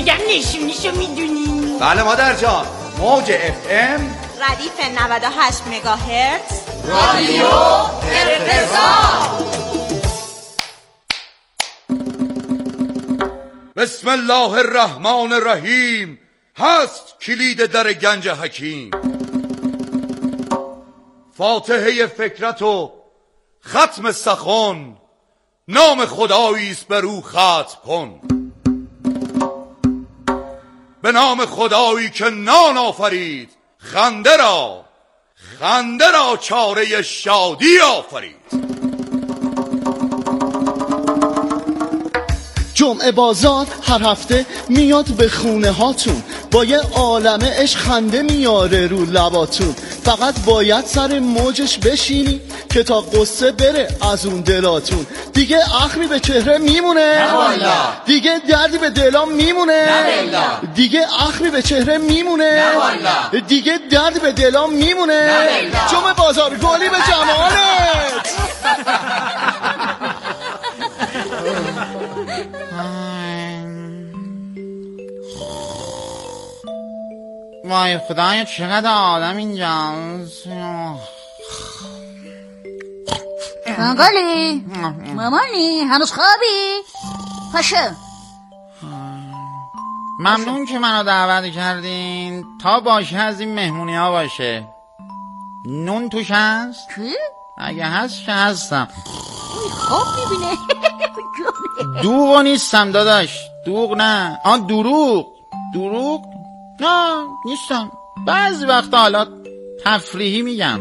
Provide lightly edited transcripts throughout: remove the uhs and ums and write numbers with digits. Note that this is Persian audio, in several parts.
میگم نشونیشو میدونی؟ بله مادر جان. موج FM ردیف 98 مگاهرتز رادیو ارتزاق. بسم الله الرحمن الرحیم. هست کلید در گنج حکیم. فاتحه فکرت و ختم سخن، نام خداییست بر او ختم کن. به نام خدایی که نان آفرید، خنده را چاره شادی آفرید. جمعه بازار هر هفته میاد به خونه هاتون، با یه عالمه عشق خنده میاره رو لباتون. فقط باید سر موجش بشینی که تا قصه بره از اون دلاتون. دیگه اخمی به چهره میمونه؟ نه والله. دیگه دردی به دلام میمونه؟ نه والله. دیگه اخمی به چهره میمونه؟ نه والله. دیگه دردی به دلام میمونه؟ نه والله. جمعه بازار گلی به جمالت. وای خدایا چقدر آدم اینجاست. انگلی مامانی هنوز خوابی؟ پاشو. ممنون که منو دعوت کردین. تا باشه از این مهمونی ها باشه. نون توش هست؟ چی؟ اگه هست که هستم. خواب میبینه. دوغ نیستم داداش. دوغ نه. دروغ نه نیستم. بعضی وقتا حالا تفریحی میگم.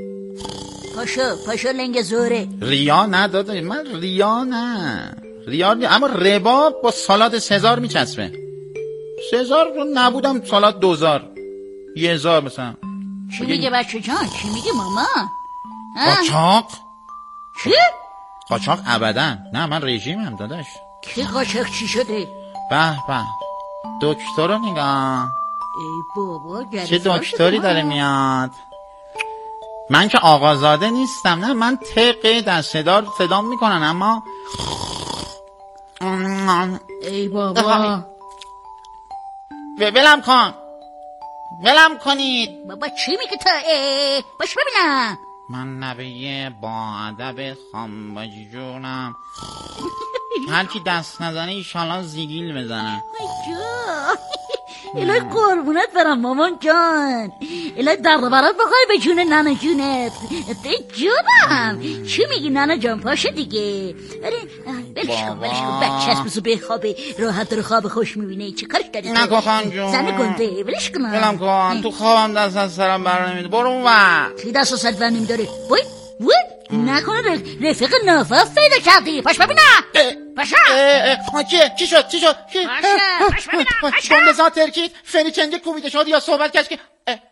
پاشو لنگ زوره. ریا نه داداش، من ریا نه. اما رباب با سالاد سزار میچسبه. سزار رو نبودم، سالاد 2000 1000 مثلا. چی میگه بچه جان؟ چی میگه ماما؟ قاچاق؟ چی؟ قاچاق ابدا نه، من رژیمم داداش. کی قاچاق چی شده؟ به دکتر رو نگاه. ای بابا چه دکتری داره میاد. من که آقازاده نیستم، نه من تقه دستدار صدام میکنن اما ای بابا ولم کنید. بابا چی میگه تا؟ باش ببینم. من نبیه با ادب خامباجی جونم. هر کی دست نزنه ایشالا زیگیل بزنه. الهی قربونت برم مامان جان. الهی درد برات بخوای به جون نانا جونت. ای جونم چی میگی نانا جان؟ پاشه دیگه. ولش کن بچه هست بزو بخوابه، راحت داره خواب خوش میبینه. چه کارش داری؟ نکن خان جون، زن گنده ولش کن. ولم کن. تو خوابم دست از سرم بر نمیده. برو اون ور. کی دست از سرت بر نمیداره؟ وای نکنه رفیق نافف پیدا کردی. پاش ببینم. پاشا. چی شد؟ پاش ببینم. گندزا ترکید فریچنگ کوبیده شد یا صحبت کش که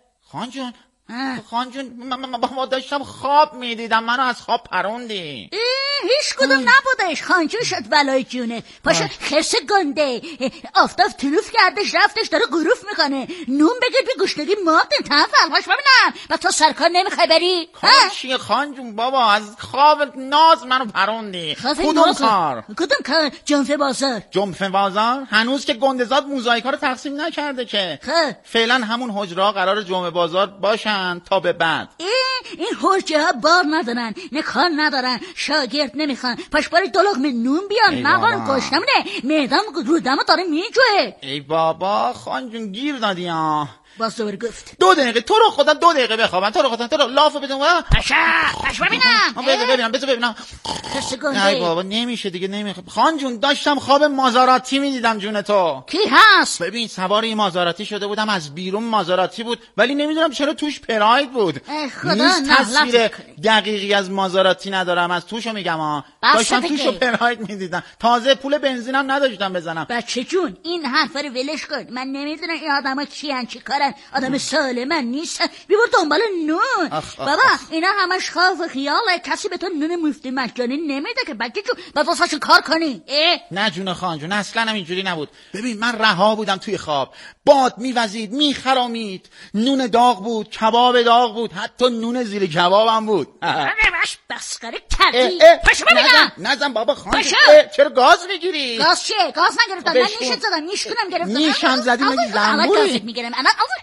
خان جون ما داشتم خواب میدیدم، منو از خواب پروندی. هیچ کدوم نبودش. خانجون شد بلای جونه. پاشا خرس گنده آفتاب طلوف کردش رفتش داره گروف میکنه. نون بگیر بی گوشتگی مادن تنفل. پاش ببینم و تو سرکار نمیخوای بری؟ چیه خانجون بابا؟ از خواب ناز منو پروندی. کدوم کار؟ جنفه بازار هنوز که گندزاد موزاییکا رو تقسیم نکرده که. فعلا همون حجرها قرار جمعه بازار باشن تا به بعد. این حجه ها بار ندارن، نه کار ندارن، شاگرد نمیخوان. پاش باری دو لقمه نون بیان. مقام گشتمونه میدم رودمو داره میجوه. ای بابا خانجون گیر دادی ها. باز دوباره گفت 2 دقیقه تو رو خدا 2 دقیقه بخوابم. تو رو لافو بدم. پاش ببینم. بذار ببینم. ای بابا نمیشه دیگه نمیخوام. خانجون داشتم خواب مازاراتی میدیدم جون تو. کی هست؟ ببین سوار این مازاراتی شده بودم، از بیرون مازاراتی بود ولی نمیدونم چرا توش پراید بود. نیست تصویر دقیقی از مازاراتی ندارم، از توشو میگم داشتم توشو پراید میدیدم. تازه پول بنزینم نداشتم بزنم. بچه جون این حرفا رو ولش کن. من نمیدونم این آدما کیان چی کارن. میخورن، آدم سالمن نیستن. بیبر دنبال نون. بابا اینا همش خوف و خیاله، کسی به تو نون مفتی مجانی نمیده که بچه جو باید واسه کار کنی. نه جون خان جون، اصلا هم اینجوری نبود. ببین من رها بودم توی خواب، باد میوزید میخرامید، نون داغ بود، کباب داغ بود، حتی نون زیر کبابم بود. باش بسخره کردی. پاشو ببینم. نزن بابا خان. چرا گاز میگیری؟ گاز چیه؟ گاز نگرفتم. من نیشت زدم، نیش کنم گرفتم. نیشم زدی مگه زنبوری؟ گازت میگیرم.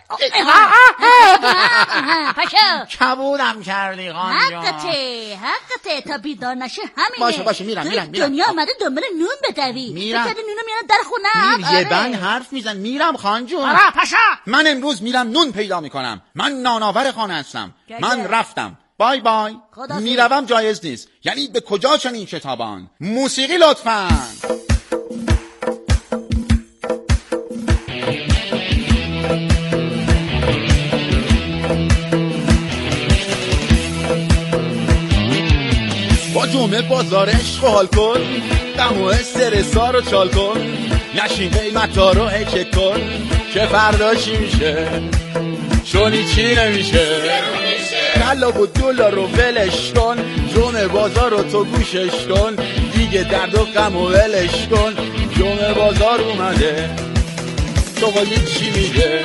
پاشو. کبودم کردی خان جان. حقته تا بیدار نشه همینه. باشه میرم. دنیا آمده دنبال نون بدوی. میرم. فکر نونو میارن در خونه. یه بند حرف میزن. میرم خان جون. پاشو. من امروز میرم نون پیدا میکنم. من نانآور خانه هستم. من رفتم. بای بای. میروم جایز نیست. یعنی به کجا چنین شتابان؟ موسیقی لطفاً. با جمعه بازار عشق حال کن، غم و استرسا رو چال کن، نشین قیمتا رو هچک کن که فردا چی میشه، چونی چی نمیشه. طلا و دلار رو ولش کن، جمعه بازار رو تو گوشش کن، دیگه درد و غم و ولش کن، جمعه بازار اومده، تو چی میگه؟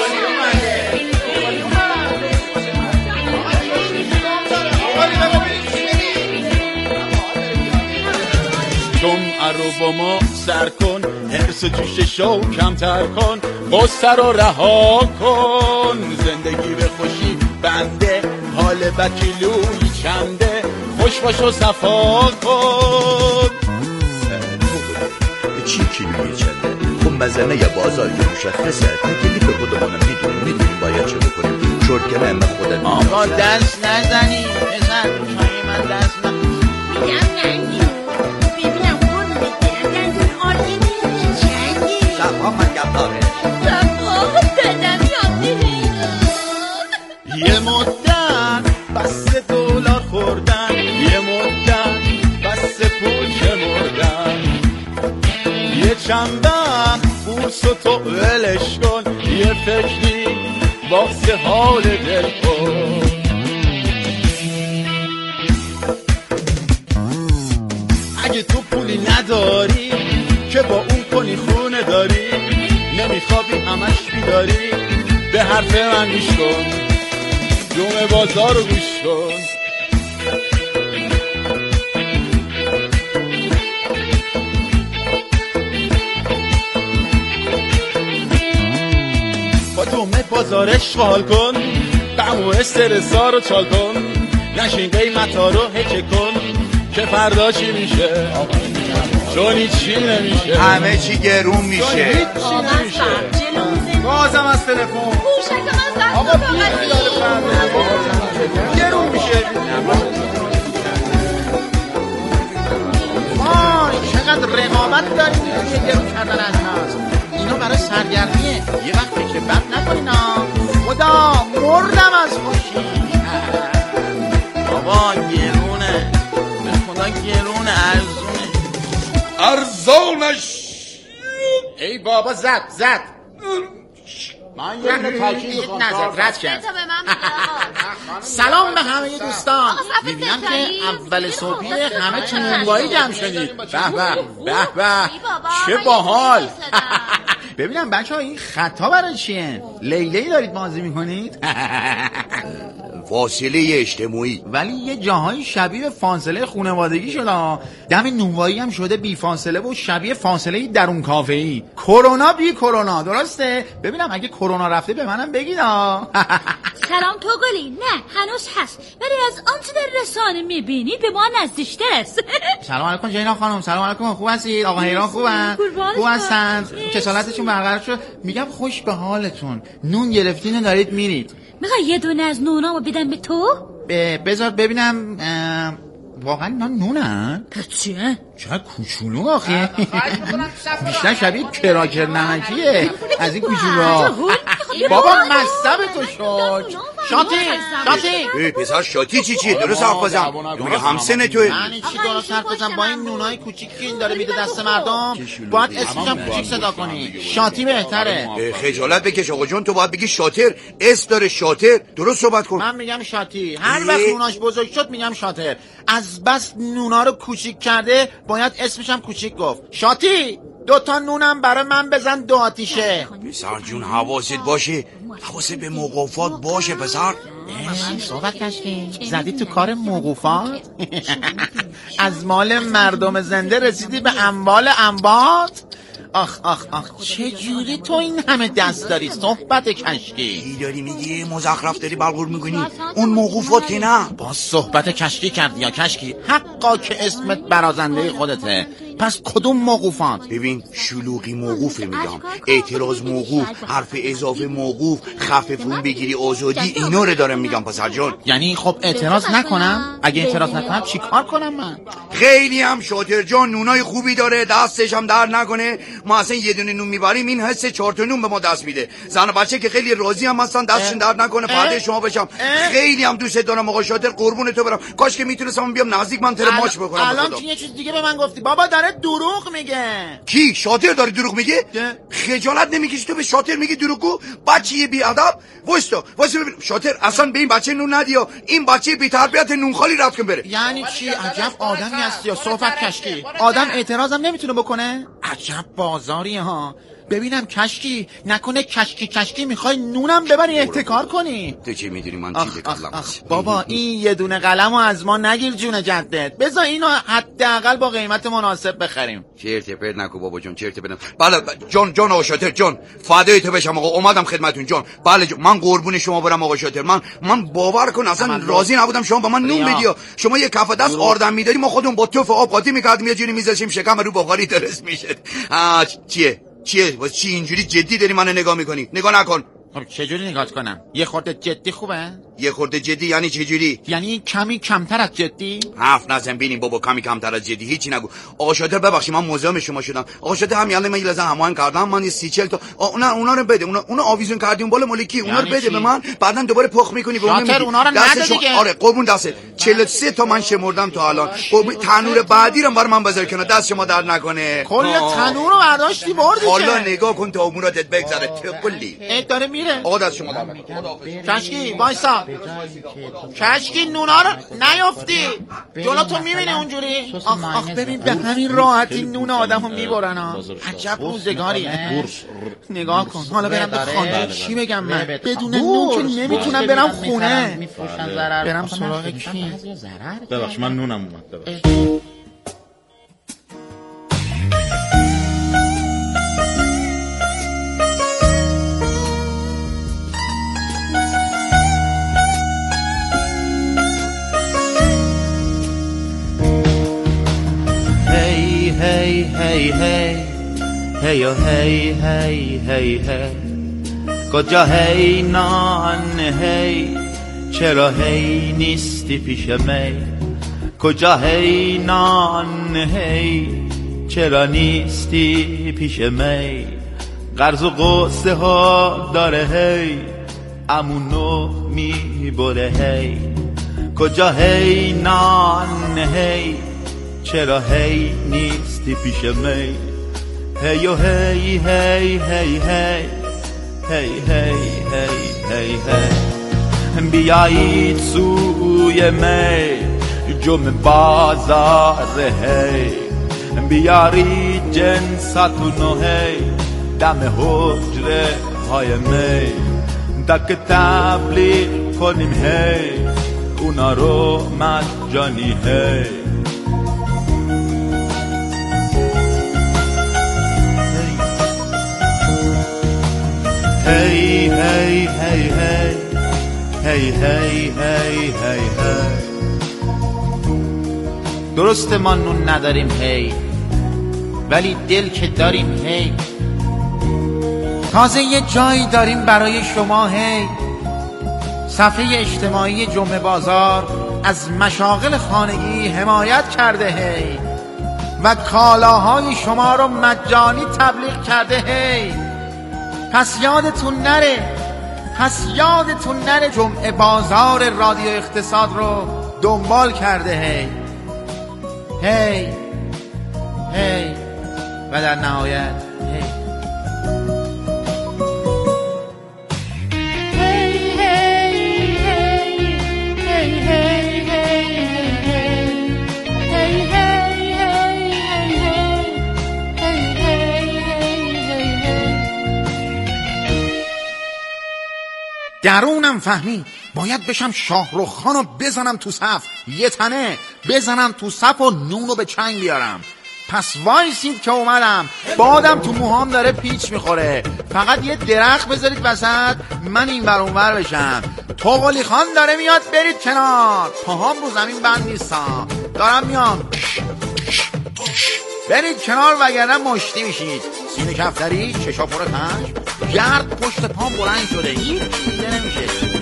جمعه رو با ما سر کن، حرس جوششو کمتر کن، غصه رو رها کن، زندگی به خوشی بنده، حال بکیلوی چنده، خوش باش و صفا کن. چی کیلوی چنده؟ خب مزنه یا بازار که مشخصه، تکلیف خودمونم میدونیم باید چه بکنیم. شرکه همه خودت آقا دست نزنی بزن چای من دست نزنی. یه مدت بس دلار خوردن، یه مدت بس پول شمردن، یه چند وقت بورس و تو ولش کن، یه فکری واسه حال دل کن. اگه تو پولی نداری که با اون کنی خونه داری، نمیخوابی همش بیداری، به حرف من گوش کن، جمعه بازار رو گوش کن. با جمعه بازار اشغال کن، غم و استرسا رو چال کن، نشین قیمتا رو هچه کن که فردا چی میشه، چونی چی نمیشه، همه چی گرون میشه. بازم از تلفن آقا گرون میشه. چقدر رقابت داریم توی گرون کردن اساس. اینا برای سرگرمیه، یه وقت فکر بد نکنین. خدا مردم از خوشی. بابا گرونه، به خدا گرونه، ارزانش. ای بابا زد من یه دونه تاکید میخوام رد کرد. سلام به همه دوستان. میبینم که اول صبحی همه چنونبایی جمع شدید. به چه باحال. ببینم بچه ها این خطا برای چیه؟ لیلی دارید بازی میکنید؟ فاصله اجتماعی، ولی یه جاهای شبیه فاصله خانوادگی شده. دم نونوایی هم شده بی فاصله و شبیه فاصله درون کافه‌ای. کرونا بی کرونا، درسته؟ ببینم اگه کرونا رفته به منم بگید. سلام توگلی. نه هنوز هست، ولی از آنچه در رسانه میبینی به ما نزدیکتر است. سلام علیکم جینا خانم. سلام علیکم. خوب هستید؟ آقا هیران خوبن؟ خوب هستن؟ کسالتشون برقرار شد؟ میگم خوش به حالتون. نون گرفتین و دارید میرید. میخوای یه دونه از نونامو بدم به تو؟ بذار ببینم. واقعا اینا نونن؟ چیه؟ چقدر کوچولو آخه. بیشتر شبیه کراکر نمکیه از این کوچولوها. بابا مصب تو شد. شاتی پسر شاتی چیه درست حرف بزن. نون همسن توه. یعنی چی درست حرف بزن؟ با این نونای کوچیکی که این داره میده دست مردم باید اسمش هم کوچیک صدا کنی. شاتی بهتره. خجالت بکش آقا جون، تو باید بگی شاطر. اسم داره شاطر، درست صحبت کن. من میگم شاتی. هر وقت نوناش بزرگ شد میگم شاطر. از بس نونا رو کوچیک کرده باید اسمش هم کوچیک گفت. شاتی 2 نونم برای من بزن 2 آتیشه. پسر جون حواست باشه، حواست به موقوفات باشه پسر. صحبت کشکی زدی تو کار موقوفات؟ از مال مردم زنده رسیدی به اموال انبات؟ آخ چه جوری تو این همه دست داری؟ صحبت کشکی چی داری میگی؟ مزخرف داری بلغور میکنی؟ اون موقوفات که نه. باز صحبت کشکی کردی یا کشکی؟ حقا که اسمت برازنده خودته. پس کدوم موقوفات؟ ببین شلوغی موقوفه میگم، اعتراض موقوف، حرف اضافه موقوف، خففون بگیری آزادی، اینا رو دارم میگم پسر جان. یعنی خب اعتراض نکنم؟ اگه اعتراض نکنم چی کار کنم من؟ خیلی هم شاطر جان، نونای خوبی داره، دستش هم در نکنه. ما اصلا یه دونه نون میبریم این حس 4 تا نون به ما دست میده. زن و بچه که خیلی راضی هم هستن، دستشون در نکنه. فردا شما بشم. خیلی هم دوست دارم آقا شاطر، قربون تو برم. کاش که میتونستم بیام نزدیک من تر ماچ بکنم. الان یه چیز دیگه به من گفتی بابا، داره دروغ میگه. کی؟ شاطر داره دروغ میگه؟ خجالت نمیکشی تو به شاطر میگی دروغگو؟ بچه بی ادب. وایسا ببین شاطر اصلا به این بچه نون ندیا. این بچه بی تربیت نون خالی رفت کن بره. یعنی چی؟ عجب آدمی هستی یا صحبت کشکی. آدم اعتراضم نمیتونه بکنه؟ عجب بازاری ها. ببینم کشکی نکنه کشکی میخوای نونم ببری احتکار کنی. تو چی میدونی من چی بکلم؟ بابا این یه دونه قلمو از ما نگیر جون جدت. بذار اینو حداقل با قیمت مناسب بخریم. چرت پرت نکو بابا جون، چرت پرت. بله جان آقا شاطر جان، فدای تو بشم آقا، اومدم خدمتتون جان. بله جان، من قربون شما برم آقا شاطر. من باور کن اصلا راضی نبودم شما با من نون بدی. شما یه کف دست آردن میداری، ما خودمون با توف آب قاطی میکردیم یه جوری میذاشیم شکم رو بخاری درست میشه. چیه واسه چی اینجوری جدی داری منو نگاه میکنی؟ نگاه نکن. خب چجوری نگاهت کنم؟ یه خورده جدی خوبه؟ یه خورده جدی یعنی چجوری؟ یعنی کمی کمتر از جدی؟ حرف نزن بینیم بابا، کمی کمتر از جدی هیچی نگو. آقا شاطر ببخشید من مزاحم شما شدم. آقا شاطر همین الان من یه لحظه هماهنگ کردم، من یه 30-40 تا اونا رو بده. اونا آویزون کردیم بالا مالکی، اونا رو بده به من، بعداً دوباره پخ میکنی به اون میدی. اونا رو نده دیگه. آره قربون دستت. 43 تا من شمردم تا الان. قربون تنور بعدی رو برام بذار کنار، دست شما در نکنه. کل تنور رو برداشتی بردی. حالا نگاه کن تا اموراتت بگذره کلی. داره میره. آقا دست شما کشکی وایسا. کشکی نونا رو نیافتی جلو تو میبینی اونجوری. آخ ببین به همین راحتی نون آدمو میبرن ها. عجب روزگاریه. نگاه کن حالا برم به خانه چی بگم من؟ بدون نون که نمیتونم برم خونه. برم سراغ کی؟ ببخش من نونم اومد. ببخش. هی کجا هی نان هی چرا هی نیستی پیش می؟ کجا هی نان هی چرا نیستی پیش می؟ قرض و قصه ها داره هی امونو میبره هی. کجا هی نان هی چرا هی نیستی پیش می؟ هی و هی هی هی هی هی هی هی بیایید سوی می جمعه بازار هی. بیارید جنساتونو هی دم حجره های می. دک تبلیغ کنیم هی اونا رو مجانی هی. هی هی هی هی هی هی هی هی. درسته ما نون نداریم هی، ولی دل که داریم هی. تازه یه جایی داریم برای شما هی. صفحه اجتماعی جمعه بازار از مشاغل خانگی حمایت کرده هی و کالاهای شما رو مجانی تبلیغ کرده هی. پس یادتون نره پس یادتون نره جمعه بازار رادیو اقتصاد رو دنبال کرده. هی و در نهایت هی. درونم فهمی باید بشم شاهرخ خانو بزنم تو صف، یه تنه بزنم تو صف و نونو به چنگ بیارم. پس وایسید که اومدم، بادم تو موهام داره پیچ میخوره، فقط یه درخت بذارید وسط من این بر اون بر بشم. توقلی خان داره میاد، برید کنار، پاهام رو زمین بند نیستم، دارم میام، برید کنار وگرنه مشتی میشید. سینه کفتری، چشا پر خشم، گرد پشت پام بلند شده، هیچ چیزی نمیشه.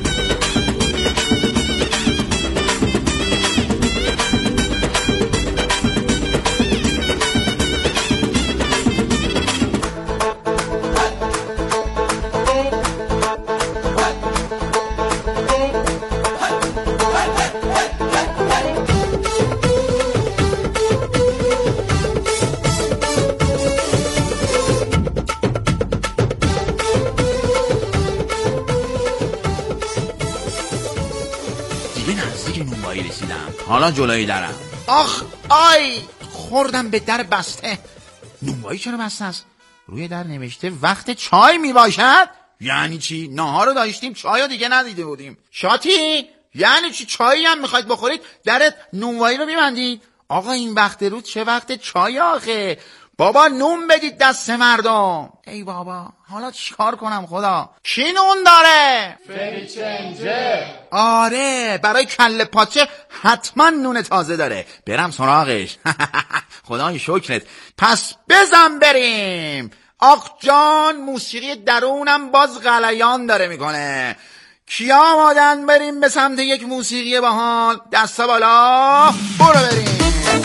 حالا جلوی درم، آخ آی خوردم به در بسته. نونوایی چرا بسته است؟ روی در نوشته وقت چای می باشد. یعنی چی؟ ناهار رو داشتیم، چای رو دیگه ندیده بودیم. شاتی یعنی چی؟ چایی هم میخواید بخورید درت نونوایی رو میبندید؟ آقا این وقت روز چه وقت چای آخه؟ بابا نون بدید دست مردم. ای بابا حالا چیکار کنم خدا؟ کی نون داره؟ فریچنجه. آره برای کله پاچه حتما نون تازه داره، برم سراغش. خدای شکرت. پس بزن بریم. آخ جان موسیقی درونم باز غلیان داره میکنه. کیا آمادن بریم به سمت یک موسیقی باحال؟ دست بالا، برو بریم.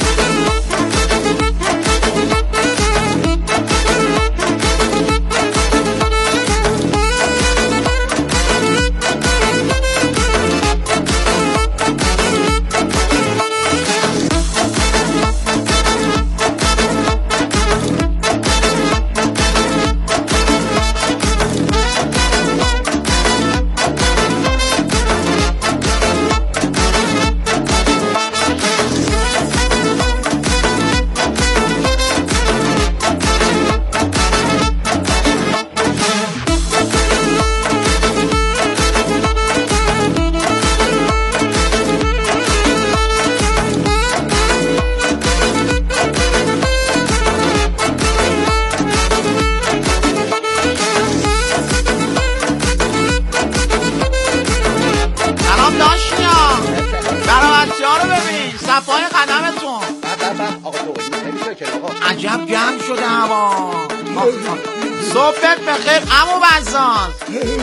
صفای قدمتون. عجب گرم شده هوا. صبحت بخیر عمو بزاز.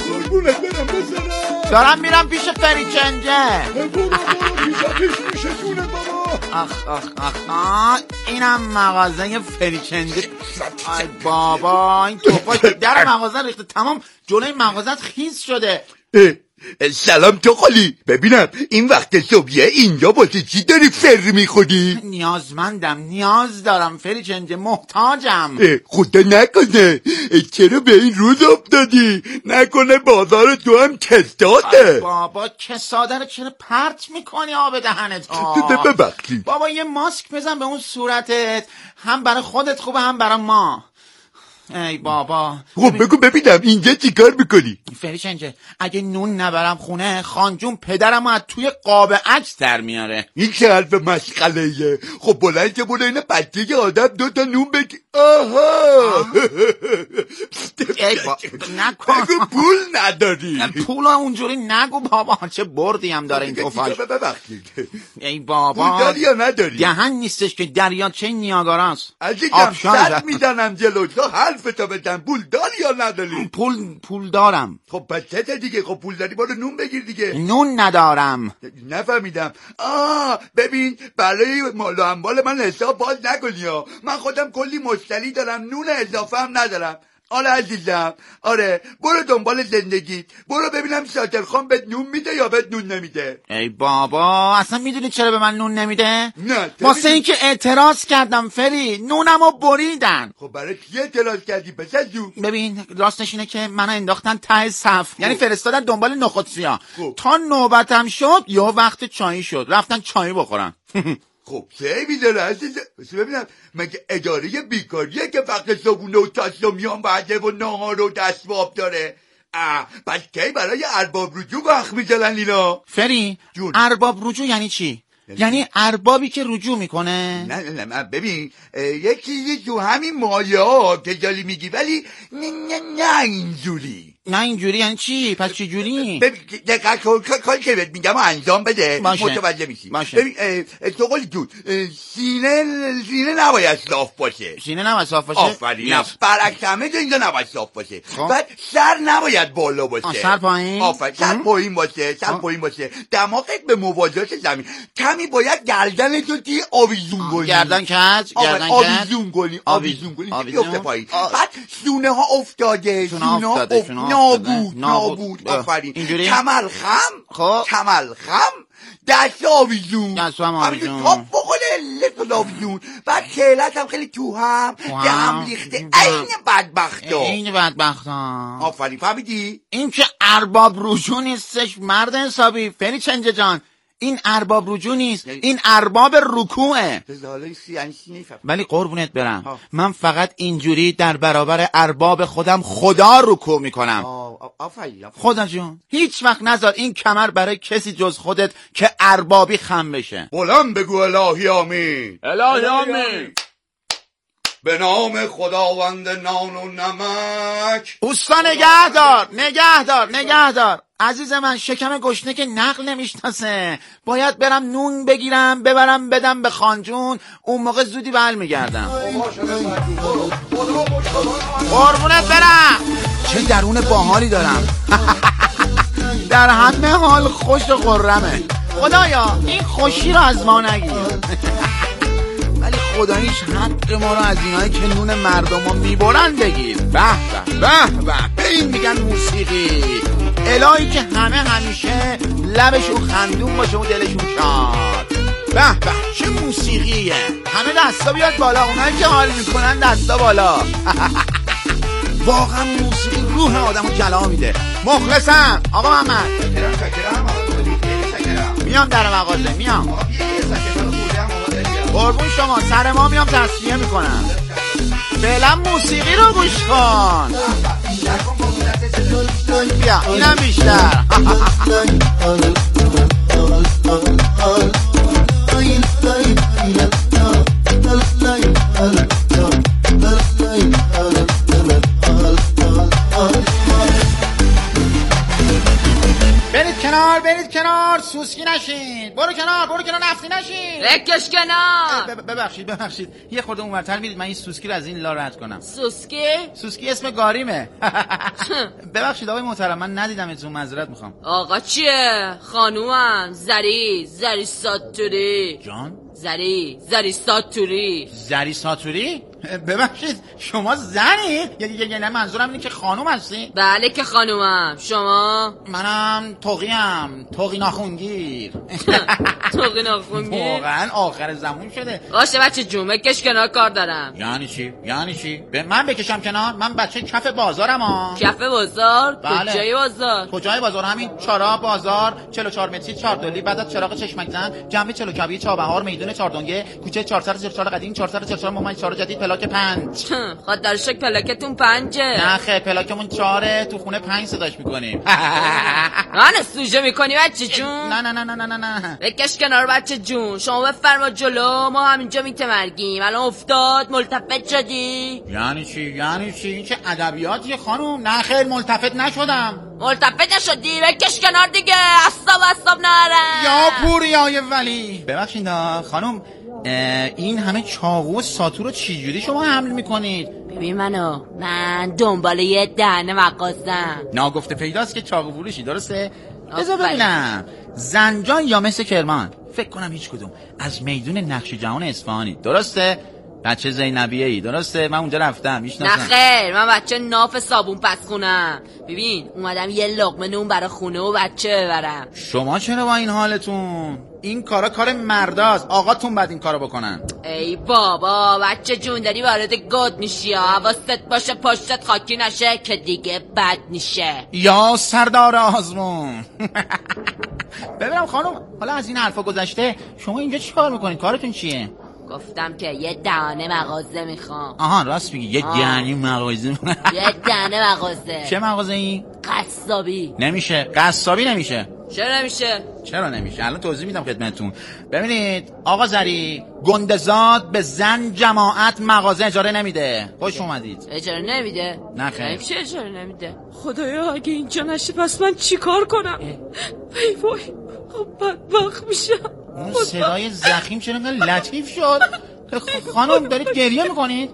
دارم میرم پیش فریچنجه. آخ اینم مغازه فریچنجه. ای بابا این توپا در مغازه ریخته، تمام جلوی مغازت خیس شده. سلام توقلی، ببینم این وقت صبحیه اینجا واسه چی داری فر میخوری؟ نیازمندم، نیاز دارم فریچنجه، محتاجم. خدا نکنه چرا به این روز افتادی؟ نکنه بازار تو هم کساده؟ بابا کساده رو چرا پرت میکنی آب دهنت؟ ببخشید بابا یه ماسک بزن به اون صورتت، هم برای خودت خوبه هم برای ما. ای بابا خب بگو ببینم اینجا چی کار میکنی؟ فریچنجه اگه نون نبرم خونه خانجون پدرم از توی قاب عکس در میاره. این چه حرف مسخله‌ایه؟ خب بلند که برو اینه بچه آدم 2 نون بگی. آها نکن بگو پول نداری. پول اونجوری نگو بابا، چه بردی هم داره این توفاش. ببخشید ای بابا پول داری یا نداری؟ دهن نیستش که دریاچه نیاگاراست. عزیزم صد میزنم جلو تو حرفتو بزن. پول داری یا نداری؟ پول دارم. خب پس چه دیگه؟ خب پول داری برو نون بگیر دیگه. نون ندارم. نفهمیدم. ببین برای مال و اموال من حساب باز نکنی ها. من خودم کلی مشتری دارم، نون اضافه هم ندارم. آره عزیزم، آره برو دنبال زندگیت، برو ببینم شاکر خان بهت نون میده یا بهت نون نمیده. ای بابا اصلا میدونی چرا به من نون نمیده؟ نه واسه اینکه اعتراض کردم فری، نونمو بریدن. خب برای چی اعتراض کردی پسر جون؟ ببین راستش اینه که منو انداختن ته صف، یعنی فرستادن دنبال نخود سیاه. تا نوبتم شد یا وقت چایی شد، رفتن چایی بخورن. خب چه میداره عزیز؟ ببینم مگه اداره بیکاریه که وقت صبحونه و تاستا میان بعده و نهار و دستواب داره؟ بس کی برای ارباب رجوع وقت میزنن اینا؟ فری جون. ارباب رجوع یعنی چی؟ یعنی اربابی که رجوع میکنه؟ نه ببین یه چیزی تو همین مایه ها که جالی میگی، ولی نه اینجوری. نه اینجوری یعنی چی؟ پس چی جوری؟ ببین کاری که بهت میگم انجام بده متوجه میشی. ببین تو قول جون سینه نباید صاف باشه. سینه نباید صاف باشه؟ آفرین. برعکس همه جا اینجا نباید صاف باشه. بعد سر نباید بالا باشه. سر پایین؟ آفرین. سر پایین باشه. دماغت به موازات زمین. کمی باید گردن تو توی آویزون کنی. گردن کج؟ آویزون کنی بیفته پایین. بعد سونه ها افتاده. نابود. آفرین. کمل خم دست آویزون. آویزون تاپ بخوره لفت آویزون. بعد کلت هم خیلی تو هم ریخته. این بدبختا. آفرین فهمیدی؟ این که ارباب رجوع نیستش مرد حسابی. فری چنجه جان، این ارباب رجوع نیست، این ارباب رکوعه. ولی قربونت برم من فقط اینجوری در برابر ارباب خودم خدا رکوع میکنم. خدا جون هیچ وقت نذار این کمر برای کسی جز خودت که اربابی خم بشه. بلند بگو الهی آمین. الهی آمین. به نام خداوند نان و نمک. اوستا نگهدار. عزیز من شکم گشنه که نقل نمیشناسه، باید برم نون بگیرم ببرم بدم به خانجون، اون موقع زودی برمیگردم. قربونت برم. چه درون باحالی دارم. در همه حال خوش و خرمه. خدایا این خوشی رو از ما نگیر. ولی خداییش حق ما رو از اینایی که نون مردم رو میبرن بگیر. به این میگن موسیقی. الهی که همه همیشه لبشون خندون باشه و دلشون شاد. به چه موسیقیه. همه دستا بیاد بالا، اونایی که حال میکنن دستا بالا. واقعا موسیقی روح آدم رو جلا میده. مخلصم آقا محمد. میام در مغازه میام. قربون شما سر ما میام تصفیه میکنم. فعلا موسیقی رو گوش کن. بیا اینم بیشتر. برید کنار سوسکی نشین. برو کنار نفتی نشین. بکش کنار. ببخشید یه خورده اونورتر میرید من این سوسکی رو از این لا رد کنم. سوسکی اسم گاریمه. ببخشید آقای محترم من ندیدمتون، معذرت میخوام. آقا چیه؟ خانومم زری ساتوری. جان؟ زری ساتوری؟ ببخشید شما زنی؟ یعنی منظورم اینه که خانوم هستی؟ بله که خانومم. شما؟ منم توقی ناخونگیر. توقی ناخونگیر؟ واقعا آخر زمان شده. باشه بچه جون بکش کنار کار دارم. یعنی چی؟ من بکشم کنار؟ من بچه کف بازارم ها. کف بازار؟ بله. کجای بازار؟ همین چهارراه بازار 44 متری 4 دلی بعد از چراغ چشمک زن جنب چلوکبی چابهار میدون چهاردنگه کوچه 444 قدیم 444 ممیز 4 جدید پلاک 5. خود در شک پلاکتون 5. نه خیلی پلاکمون 4 تو خونه 5 صداش میکنیم. من سوژه میکنی بچه جون؟ نه بکش کنار بچه جون. شما بفرما جلو، ما همینجا میتمرگیم. الان افتاد ملتفت شدی؟ یعنی چی؟ این چه ادبیاتیه خانوم؟ نه خیر ملتفت نشدم. ملتفت نشدی؟ بکش کنار دیگه. عصب نرم. یا پوریای ولی. ببخشید خانوم این همه چاقو و ساتور رو چجوری شما حمل میکنید؟ ببین من دنبال یه دهن مغازم. ناگفته پیداست که چاقو فروشی، درسته؟ بذار ببینم زنجان یا مثل کرمان؟ فکر کنم هیچ کدوم. از میدون نقش جهان اصفهانی، درسته؟ بچه زینبیه ای درسته؟ من اونجا رفتم نه خیر، من بچه ناف صابون پس خونم. ببین اومدم یه لقمه نون برای خونه و بچه ببرم. شما چرا با این حالتون؟ این کارا کار مرداست، آقاتون بعد این کارو بکنن. ای بابا بچه جون داری وارد گود میشی، حواست باشه پشتت خاکی نشه که دیگه بد میشه. یا سردار آزمون. ببینم خانم، حالا از این حرفا گذشته شما اینجا چی کار میکنید؟ کارتون چیه؟ گفتم که یه دهانه مغازه میخوام. آها راست میگی، یه دهانه مغازه. یه دهانه مغازه. چه مغازه ای؟ قصابی. نمیشه، قصابی نمیشه. چرا نمیشه؟ چرا نمیشه؟ الان توضیح میدم خدمتتون. ببینید آقا زری، گندزاد به زن جماعت مغازه اجاره نمیده. خوش اومدید. اجاره نمیده؟ نه خیر. چه اجاره نمیده؟ خدایا اگه اینجا نشه پس من چیکار کنم؟ ای وای بدبخت میشم. اون صدای زخیم چرا انقدر لطیف شد؟ خانم دارید گریه میکنید؟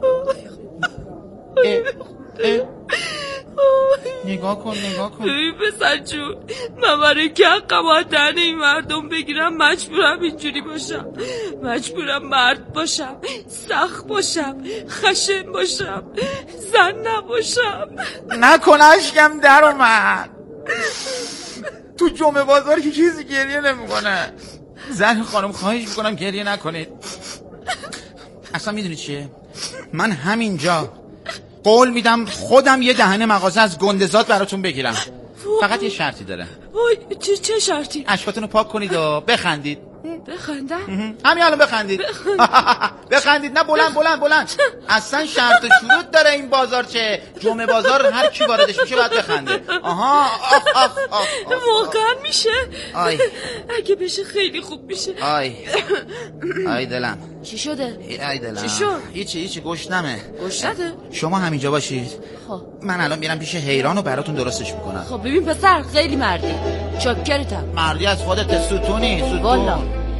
نگاه کن. ببین پسر جون، من برای که حقم دهن این مردم بگیرم مجبورم اینجوری باشم. مجبورم مرد باشم، سخت باشم، خشن باشم، زن نباشم. نکن اشکم در اومد. تو جمعه بازار که چیزی گریه نمیکنه. زن خانم خواهش میکنم گریه نکنید. اصلا میدونید چیه؟ من همینجا قول میدم خودم یه دهنه مغازه از گندزاد براتون بگیرم. فقط یه شرطی داره. وای چه شرطی؟ اشکاتون رو پاک کنید و بخندید. بخندم؟ همین الان بخندید. بخندید. نه بلند. اصلا شرط و شروط داره این بازار. چه جمعه بازار هر کی واردش میشه باید بخنده. آها واقعا میشه؟ آی اگه بشه خیلی خوب میشه. آی دلم. چی شده؟ ای دلم. چی شد؟ هیچی گشنمه. گشنته؟ شما همینجا باشید. خب من الان میرم پیش حیران و براتون درستش میکنم. خب ببین پسر خیلی مردی. چاکرتم. مردی از خودت ستونی. والا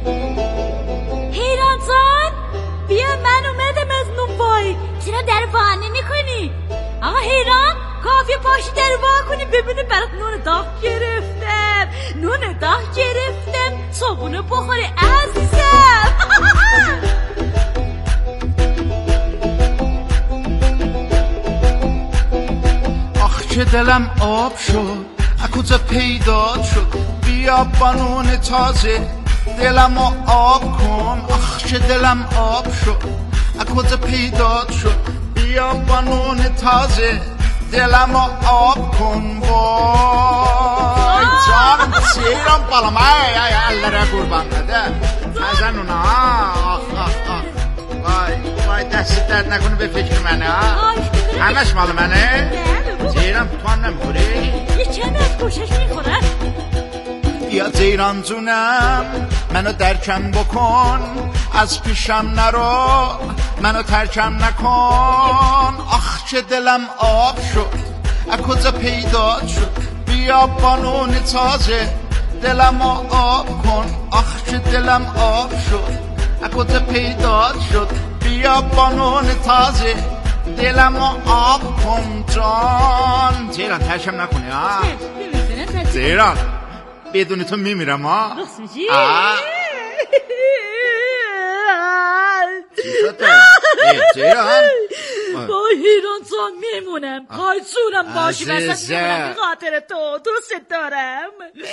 حیران جان بیا، من اومدم از نونوایی. چرا در وا نمی‌کنی؟ آقا حیران کافیه پاشی در وا کنی ببینی برات نون داغ گرفتم. صابونه بخوری عزیزم. آخ که دلم آب شد، کجا پیدا شد؟ بیا با نون تازه دلمو آب کن. آخ که دلم آب شد، کجا پیدا شد؟ بیا با نون تازه دلمو آب کن. وای جانم سیرم بالام، ای الله قربان بده فزنون. وای دست درد نکنه به فکر منه. همش مال منه. زیرم تو هم نمیخوری؟ یه چند از گوشش میخوره. بیا زیران جونم منو درکم بکن، از پیشم نرو منو ترکم نکن. آخ چه دلم آب شد، از کجا پیدا شد؟ بیا با نون تازه دلمو آب کن. آخ چه دلم آب شد، از کجا پیدا شد؟ بیا با نون تازه دلمو آب کن جان. زیران ترکم نکنی ها. زیران بدون تو میمیرم ها. راست میگی؟ زیران با حیران جان میمونم. قایسونم باشی وسط میمونم به خاطر تو. دوست دارم.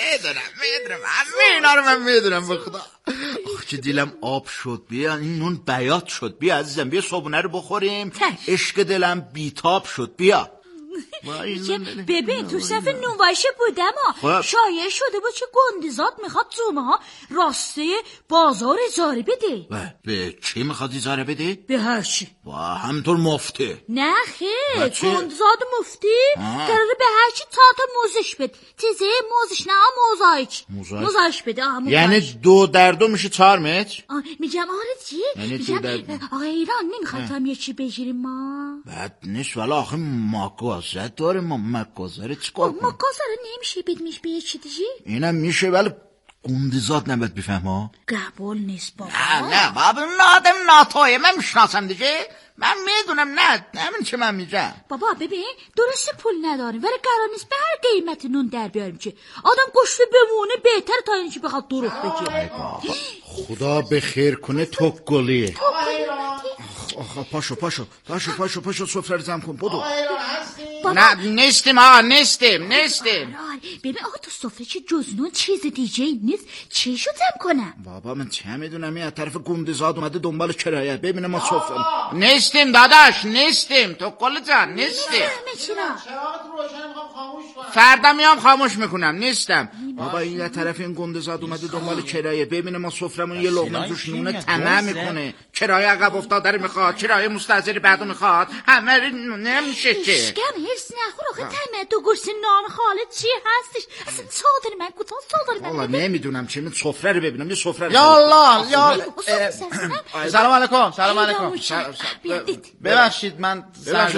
من میدونم به خدا. آخ چه دلم آب شد. بیا این نون بیات شد. بیا عزیزم بیا صبحونه رو بخوریم. عشق دلم بیتاب شد. بیا ببین تو صف نونوایشه بودم شایع شده بود چه گندزاد میخواد جمعه ها راسته بازار اجاره بده. به چی میخواد اجاره بده؟ به هر چی. همطور مفته؟ نه خیر گندزاد مفتی قراره به هر چی تا موزش بده. تیزه موزش نه موزایش بده. یعنی 2 در 2 میشه 4 متر؟ میگم آره چی؟ میگم آقا ایران نمیخواد هم یه چی بگیریم ما؟ بد نیست ولی آخه مکازه داره. ما مکازه رو چیکار کنم؟ مکازه رو نمیشه بدمیش به یه چی دیگه؟ اینم میشه ولی گندزاد نباید بفهم. قبول نیست بابا. نه بابا نادم ناتویه. من میشناسم دیگه. من میدونم. نه همین چه من میگم. بابا ببین درست پول نداریم ولی قرار نیست به هر قیمت نون در بیاریم. چه آدم گشته بمونه بهتر تا اینکه بخواد دروغ بگه. خدا به خیر کنه توپ گلیه. پاشو سفره رو جمع کن بدو. نه نیستیم آقا نیستیم ببین آقا تو سفره چه جزنون چیز دیگه نیست، چی شو جمع کنم؟ بابا من چه میدونم این از طرف گوندزاد اومده دنبال کرایه ببینه ما سفره نیستیم داداش نیستیم تو کل جان نیستیم. فردا میام خاموش میکنم نیستم. بابا این از طرف این گوندزاد اومده دنبال کرایه ببینه ما سفرمون یه لقمه توش نونه طمع میکنه. کرایه عقب افتاده میخواد، کرایه مستاجر بعدو میخواد، همه نمیشه که. اشکم هرس نخور آخه طمع تو گوشت نان خالد چی هستش؟ اصلا صادر من کوتاه صادر من. والله نمیدونم چه من سفره رو ببینم یه سفره رو. یا الله یا سلام علیکم. ببخشید من